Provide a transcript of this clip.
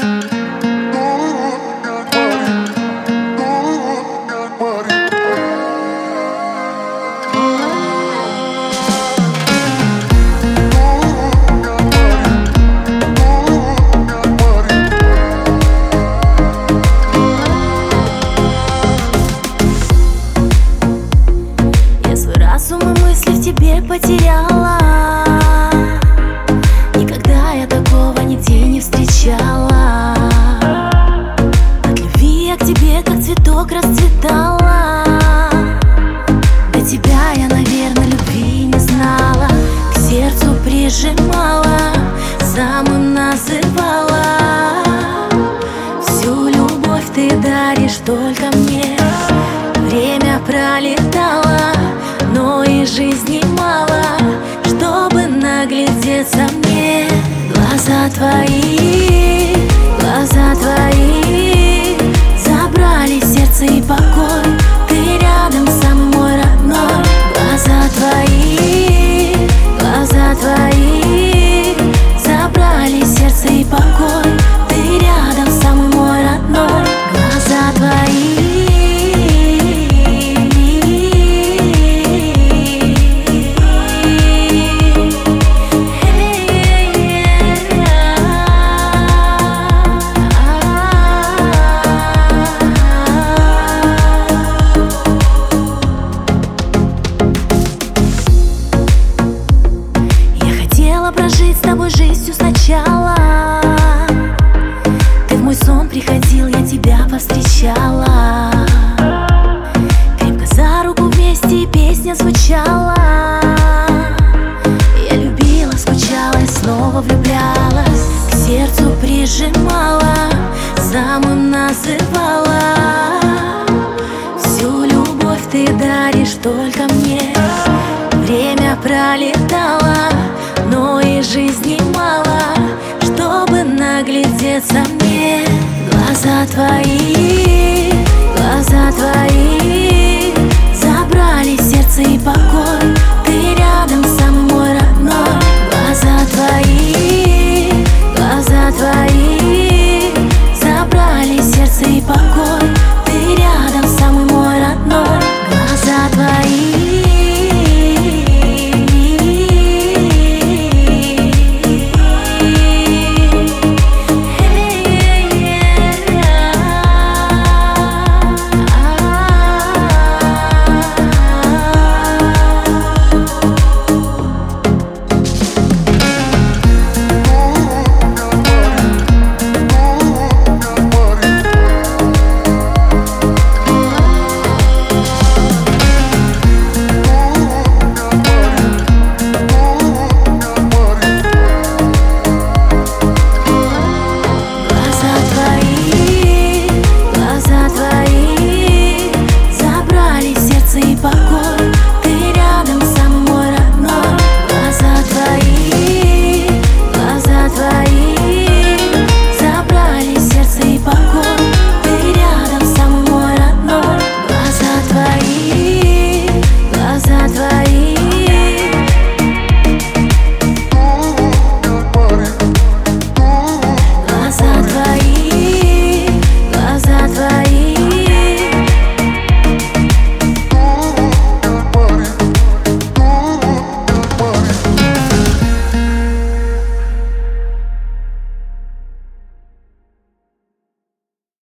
Разум и мысли в тебе потеряла. Никогда я такого нигде не встречала. От любви я к тебе, как цветок, расцветала. До тебя я, наверное, любви не знала. К сердцу прижимала, самым называла. Всю любовь ты даришь только мне. Время пролетало, но и жизни мало, чтобы наглядеться мне. Глаза твои забрали сердце и покой. Ты рядом, самый мой родной. Глаза твои забрали сердце и покой. Ты рядом, самый мой родной. Глаза твои. Прожить с тобой жизнь всю сначала. Ты в мой сон приходил, я тебя повстречала. Крепко за руку вместе и песня звучала. Я любила, скучала и снова влюблялась. К сердцу прижимала, самым называла. Всю любовь ты даришь только мне. Время пролетало, но и жизни мало, чтобы наглядеться мне. Глаза твои